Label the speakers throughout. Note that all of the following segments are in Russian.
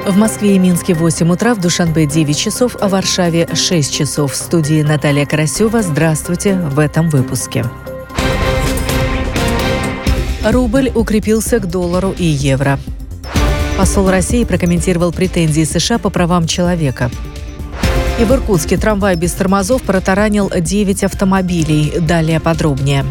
Speaker 1: В Москве и Минске 8 утра, в Душанбе 9 часов, а в Варшаве 6 часов. В студии Наталья Карасева. Здравствуйте в этом выпуске. Рубль укрепился к доллару и евро. Посол России прокомментировал претензии США по правам человека. И в Иркутске трамвай без тормозов протаранил 9 автомобилей. Далее подробнее.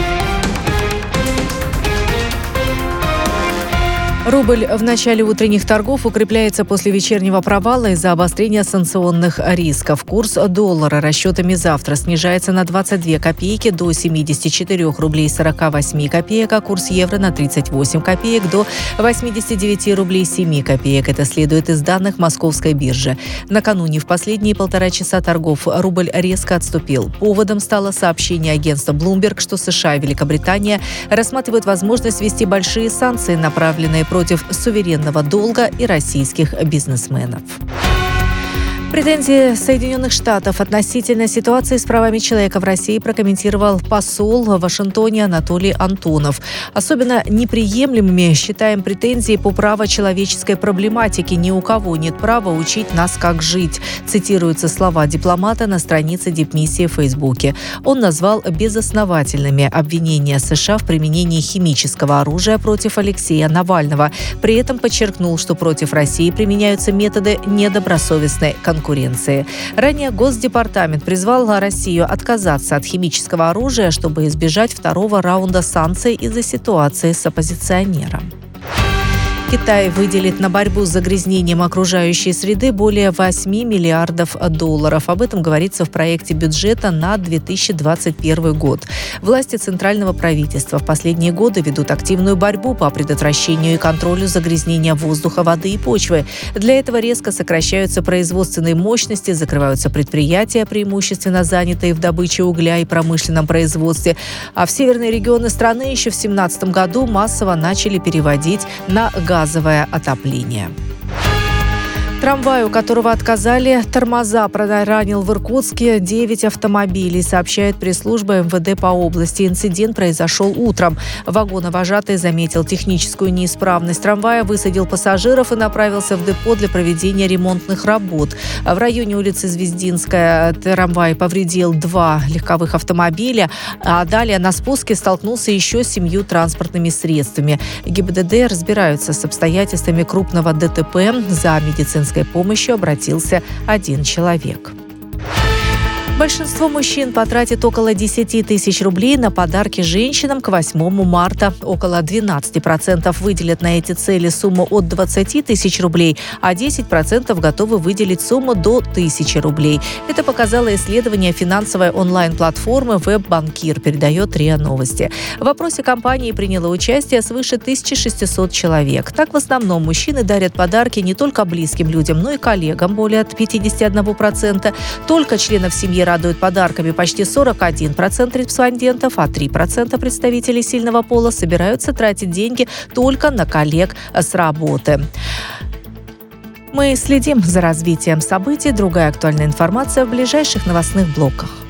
Speaker 1: Рубль в начале утренних торгов укрепляется после вечернего провала из-за обострения санкционных рисков. Курс доллара расчетами завтра снижается на 22 копейки до 74 рублей 48 копеек, а курс евро на 38 копеек до 89 рублей 7 копеек. Это следует из данных Московской биржи. Накануне в последние 1,5 часа торгов рубль резко отступил. Поводом стало сообщение агентства Bloomberg, что США и Великобритания рассматривают возможность ввести большие санкции, направленные против суверенного долга и российских бизнесменов. Претензии Соединенных Штатов относительно ситуации с правами человека в России прокомментировал посол в Вашингтоне Анатолий Антонов. Особенно неприемлемыми считаем претензии по правочеловеческой проблематике. Ни у кого нет права учить нас, как жить. Цитируются слова дипломата на странице дипмиссии в Фейсбуке. Он назвал безосновательными обвинения США в применении химического оружия против Алексея Навального. При этом подчеркнул, что против России применяются методы недобросовестной конкуренции. Ранее Госдепартамент призвал Россию отказаться от химического оружия, чтобы избежать второго раунда санкций из-за ситуации с оппозиционером. Китай выделит на борьбу с загрязнением окружающей среды более 8 миллиардов долларов. Об этом говорится в проекте бюджета на 2021 год. Власти центрального правительства в последние годы ведут активную борьбу по предотвращению и контролю загрязнения воздуха, воды и почвы. Для этого резко сокращаются производственные мощности, закрываются предприятия, преимущественно занятые в добыче угля и промышленном производстве. А в северные регионы страны еще в 2017 году массово начали переводить на газовое отопление. Трамвай, у которого отказали тормоза, протаранил в Иркутске 9 автомобилей, сообщает пресс-служба МВД по области. Инцидент произошел утром. Вагоновожатый заметил техническую неисправность трамвая, высадил пассажиров и направился в депо для проведения ремонтных работ. В районе улицы Звездинская трамвай повредил 2 легковых автомобиля, а далее на спуске столкнулся еще с 7 транспортными средствами. ГИБДД разбираются с обстоятельствами крупного ДТП. За медицинской помощью обратился 1 человек. Большинство мужчин потратит около 10 тысяч рублей на подарки женщинам к 8 марта. Около 12% выделят на эти цели сумму от 20 тысяч рублей, а 10% готовы выделить сумму до 1000 рублей. Это показало исследование финансовой онлайн-платформы «Веб-банкир», передает РИА Новости. В опросе компании приняло участие свыше 1600 человек. Так, в основном мужчины дарят подарки не только близким людям, но и коллегам, более 51%. Только членов семьи радуют подарками почти 41% респондентов, а 3% представителей сильного пола собираются тратить деньги только на коллег с работы. Мы следим за развитием событий. Другая актуальная информация в ближайших новостных блоках.